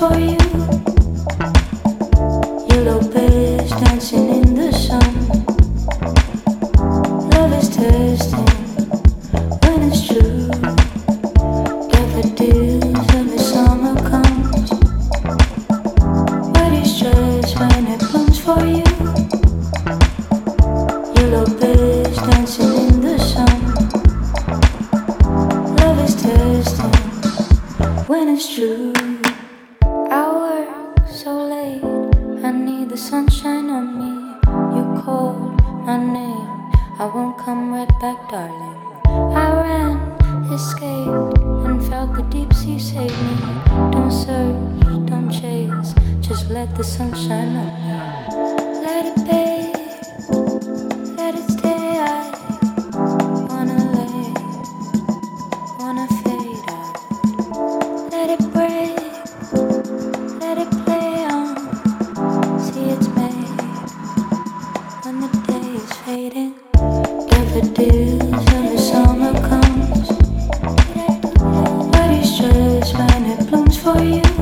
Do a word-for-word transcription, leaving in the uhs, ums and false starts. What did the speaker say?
for you. Yellow bears dancing in the sun. Love is testing when it's true. Daffodils when the summer comes. White stress when it blooms for you. Yellow bears dancing in the sun. Love is testing when it's true. I work so late, I need the sunshine on me. You called my name, I won't come right back, darling. I ran, escaped, and felt the deep sea save me. Don't search, don't chase, just let the sunshine on me. Let it be, let it stay. I wanna lay, wanna fade out. Let it break, let it play on. See it's made when the day is fading. Daffodils when the summer comes. Body stress when it blooms for you.